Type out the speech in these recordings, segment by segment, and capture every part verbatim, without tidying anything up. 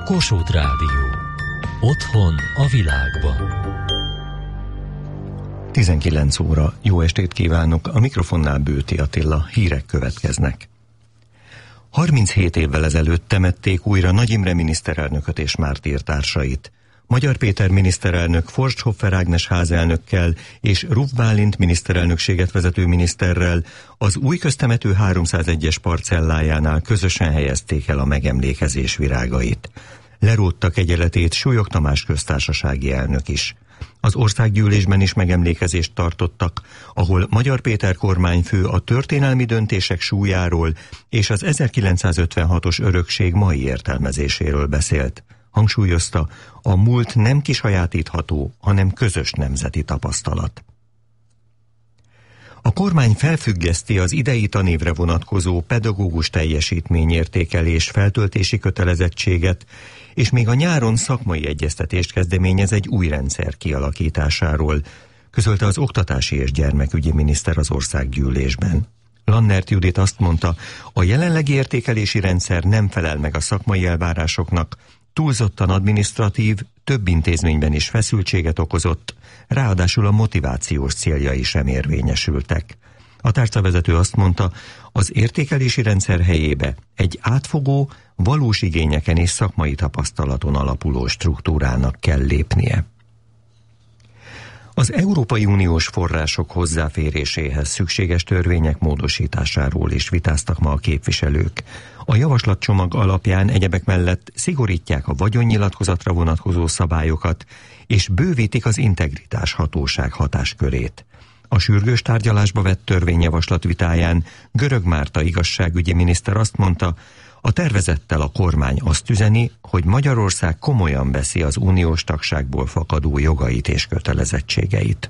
Kossuth Rádió. Otthon a világban. tizenkilenc óra. Jó estét kívánok! A mikrofonnál Bőti Attila. Hírek következnek. harminchét évvel ezelőtt temették újra Nagy Imre miniszterelnököt és mártírtársait. Magyar Péter miniszterelnök Forsthoffer Ágnes házelnökkel és Ruff Bálint miniszterelnökséget vezető miniszterrel az új köztemető háromszázegyes parcellájánál közösen helyezték el a megemlékezés virágait. Lerótta kegyeletét Súlyog Tamás köztársasági elnök is. Az országgyűlésben is megemlékezést tartottak, ahol Magyar Péter kormányfő a történelmi döntések súlyáról és az ezerkilencszázötvenhatos örökség mai értelmezéséről beszélt. Hangsúlyozta, a múlt nem kisajátítható, hanem közös nemzeti tapasztalat. A kormány felfüggeszti az idei tanévre vonatkozó pedagógus teljesítményértékelés feltöltési kötelezettséget, és még a nyáron szakmai egyeztetést kezdeményez egy új rendszer kialakításáról, közölte az oktatási és gyermekügyi miniszter az országgyűlésben. Lannert Judit azt mondta, a jelenlegi értékelési rendszer nem felel meg a szakmai elvárásoknak, túlzottan adminisztratív, több intézményben is feszültséget okozott, ráadásul a motivációs céljai sem érvényesültek. A tárcavezető azt mondta, az értékelési rendszer helyébe egy átfogó, valós igényeken és szakmai tapasztalaton alapuló struktúrának kell lépnie. Az Európai Uniós források hozzáféréséhez szükséges törvények módosításáról is vitáztak ma a képviselők. A javaslatcsomag alapján egyebek mellett szigorítják a vagyonnyilatkozatra vonatkozó szabályokat, és bővítik az integritás hatóság hatáskörét. A sürgős tárgyalásba vett törvényjavaslat vitáján Görög Márta igazságügyi miniszter azt mondta, a tervezettel a kormány azt üzeni, hogy Magyarország komolyan veszi az uniós tagságból fakadó jogait és kötelezettségeit.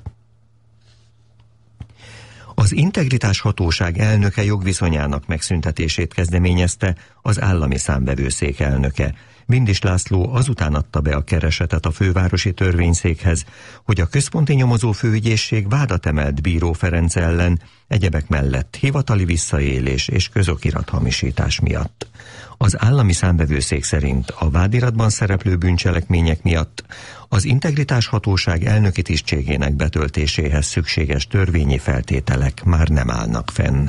Az integritás hatóság elnöke jogviszonyának megszüntetését kezdeményezte az állami számvevőszék elnöke. Vindis László azután adta be a keresetet a fővárosi törvényszékhez, hogy a központi nyomozó főügyészség vádat emelt Bíró Ferenc ellen, egyebek mellett hivatali visszaélés és közokirathamisítás miatt. Az állami számvevőszék szerint a vádiratban szereplő bűncselekmények miatt az integritás hatóság elnöki tisztségének betöltéséhez szükséges törvényi feltételek már nem állnak fenn.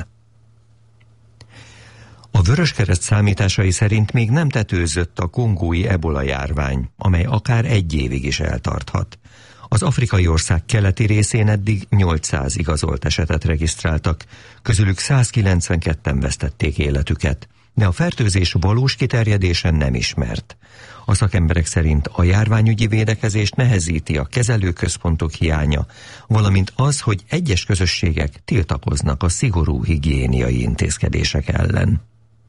A Vöröskereszt számításai szerint még nem tetőzött a kongói ebola járvány, amely akár egy évig is eltarthat. Az afrikai ország keleti részén eddig nyolcszáz igazolt esetet regisztráltak, közülük százkilencvenketten vesztették életüket, de a fertőzés valós kiterjedése nem ismert. A szakemberek szerint a járványügyi védekezést nehezíti a kezelőközpontok hiánya, valamint az, hogy egyes közösségek tiltakoznak a szigorú higiéniai intézkedések ellen.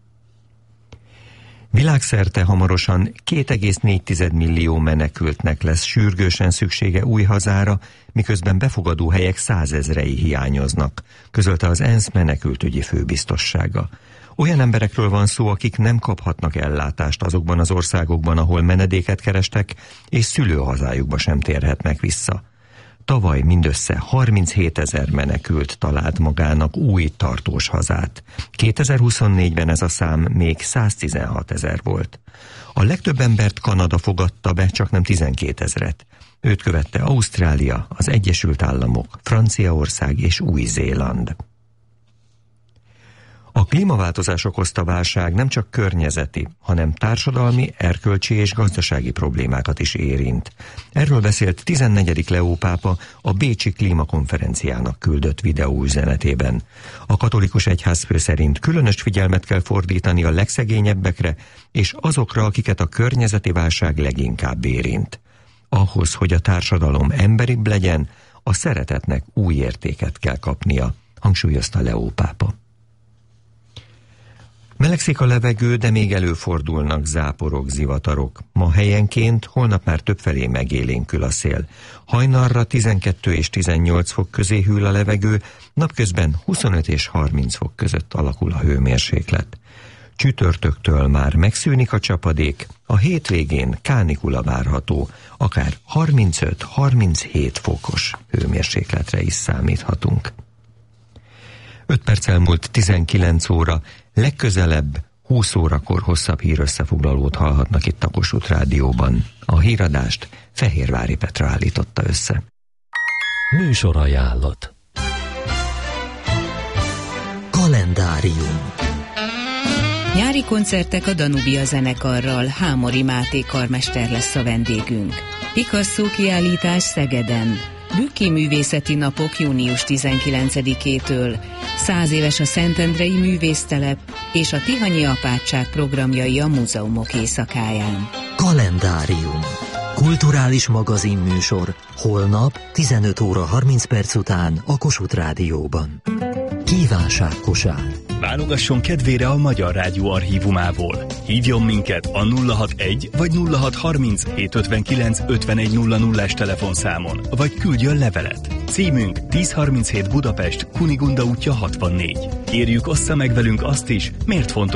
Világszerte hamarosan két egész négy millió menekültnek lesz sürgősen szüksége új hazára, miközben befogadó helyek százezrei hiányoznak, közölte az ENSZ menekültügyi főbiztossága. Olyan emberekről van szó, akik nem kaphatnak ellátást azokban az országokban, ahol menedéket kerestek, és szülőhazájukba sem térhetnek vissza. Tavaly mindössze harminchét-ezer menekült talált magának új tartós hazát. kétezer-huszonnégyben ez a szám még száztizenhatezer volt. A legtöbb embert Kanada fogadta be, csak nem tizenkétezret. Őt követte Ausztrália, az Egyesült Államok, Franciaország és Új-Zéland. A klímaváltozás okozta válság nem csak környezeti, hanem társadalmi, erkölcsi és gazdasági problémákat is érint. Erről beszélt tizennegyedik Leó pápa a bécsi klímakonferenciának küldött videóüzenetében. A katolikus egyházfő szerint különös figyelmet kell fordítani a legszegényebbekre és azokra, akiket a környezeti válság leginkább érint. Ahhoz, hogy a társadalom emberibb legyen, a szeretetnek új értéket kell kapnia, hangsúlyozta Leó pápa. Melegszik a levegő, de még előfordulnak záporok, zivatarok. Ma helyenként, holnap már többfelé megélénkül a szél. Hajnalra tizenkettő és tizennyolc fok közé hűl a levegő, napközben huszonöt és harminc fok között alakul a hőmérséklet. Csütörtöktől már megszűnik a csapadék, a hétvégén kánikula várható, akár harmincöt-harminchét fokos hőmérsékletre is számíthatunk. öt perc elmúlt tizenkilenc óra, legközelebb húsz órakor hosszabb hírösszefoglalót hallhatnak itt a Kossuth Rádióban. A híradást Fehérvári Petra állította össze. Műsorajánlat. Kalendárium. Nyári koncertek a Danubia zenekarral, Hámori Máté karmester lesz a vendégünk. Picasso kiállítás Szegeden. Bükki művészeti napok június tizenkilencedikétől. Száz éves a Szentendrei művésztelep és a Tihanyi apátság programjai a múzeumok éjszakáján. Kalendárium. Kulturális magazinműsor holnap tizenöt óra harminc perc után a Kossuth Rádióban. Kívánságkosár. Válogasson kedvére a Magyar Rádió archívumából. Hívjon minket a nulla hatvanegy vagy nulla hatszázharminc hétszázötvenkilenc ötvenegy nulla nullás telefonszámon, vagy küldjön levelet. Címünk tízszázharminchét Budapest, Kunigunda útja hatvannégy. Kérjük, ossza meg velünk azt is, miért fontos